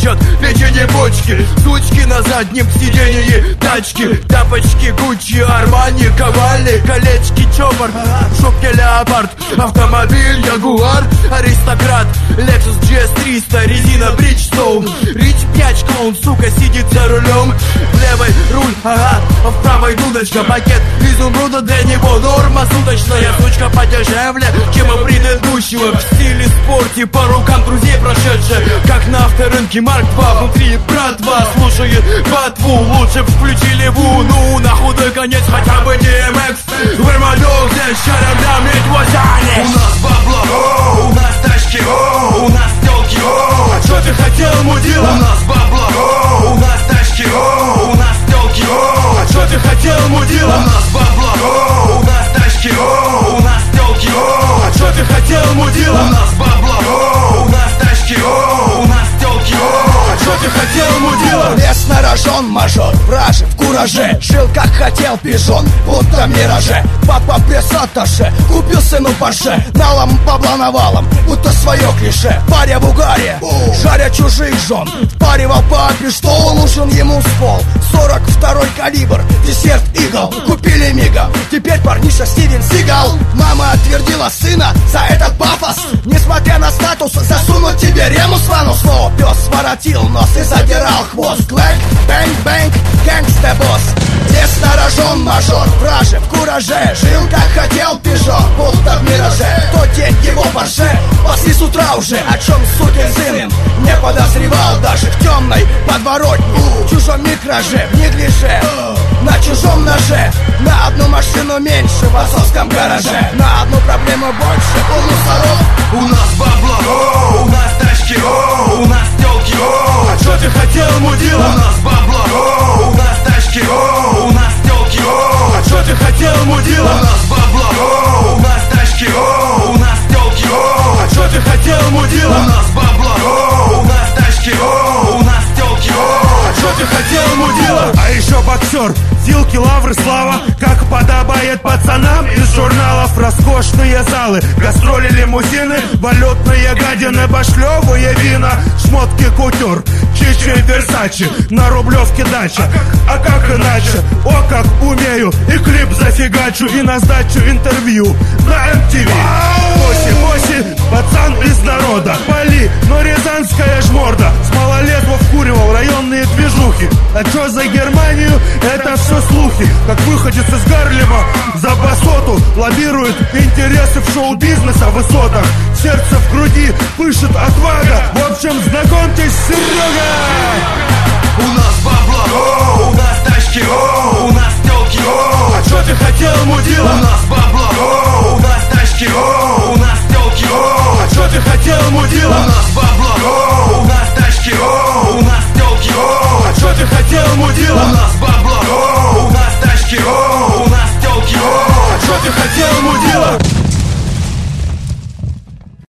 печет печени бочки. Сучки на заднем сиденье тачки, тапочки Гуччи, Армани, Кавали, колечки, чопор, в шубке леопард, автомобиль Ягуар, аристократ, Lexus GS300, резина Bridgestone, Рич 5 клоун, сука, сидит за рулем. В левой руль, ага, а в правой дудочка, пакет изумруда для него норма суточная. Сучка подешевле, чем у предыдущего, в стиле спорте, по рукам друзей прошедшая, как на авторынке Марк 2, внутри братва слушает ботву. Лучше б включили Вуну, на худой конец хотя бы DMX. Вермадок здесь шаром дамит вазане. У нас бабло, у нас тачки, у нас тёлки, а чё ты хотел, мудила? У нас бабло, у нас тачки, у нас тёлки, а чё ты хотел, мудила? У нас бабло, у нас тачки, у нас тёлки, а чё ты хотел, мудила? У нас бабло, у нас тачки, у нас тёлки, а чё ты хотел, мудила? Лес рожон, мажор, враже, в кураже. Жил как хотел пижон, будто в мираже. Папа пресс-атташе, купил сыну Порше. Налом бабла навалом, будто свое клише. Паря в угаре, жаря чужих жен. Впаривал папе, что нужен ему ствол. 42-й калибр, десерт игл. Купили мигом, теперь парниша Стивен Сигал. Мама отвердила сына за этот пафос. Несмотря на статус, засунуть тебе ремус в анус. Слово пес своротил нос и задирал хвост. Клэнк, бэнк, бэнк, гэнгста босс. Лес рожон, мажор, враже, в кураже. Жил как хотел пижон, будто в мираже. В тот день его Порше пасли с утра уже. О чем сукин сын не подозревал даже в темной подворотне, в чужом микраже, в неглиже, на чужом ноже. На одну машину меньше в отцовском гараже, на одну проблему больше у мусоров. У нас бабло, у нас тачки, у нас тёлки, а чё ты хотел, мудила? У нас бабло, у нас тачки, у нас тёлки, а чё ты хотел, мудила? У нас бабло, у нас тачки, у нас тёлки, а чё ты хотел, мудила? У нас бабло, у нас тачки, у нас тёлки, а чё ты хотел, мудила? А еще боксер, силки, лавры, слава, как подобает пацанам из журналов. Роскошные залы, гастроли, лимузины, валютные гадины, башлёвые вина, шмотки, кутюр, Чичи, Версачи, на Рублевке дача. А как иначе? О, как умею, и клип зафигачу, и на сдачу интервью на MTV. Боси, пацан из народа, Пали, но рязанская жморда. С малолетов вкуривал районные движухи. А чё за Германию? Это все слухи. Как выходец из Гарлема за басоту лоббирует интересы в шоу-бизнеса высотах. Сердце в груди пышет отвага. В общем, знакомьтесь, Серега! У нас бабло,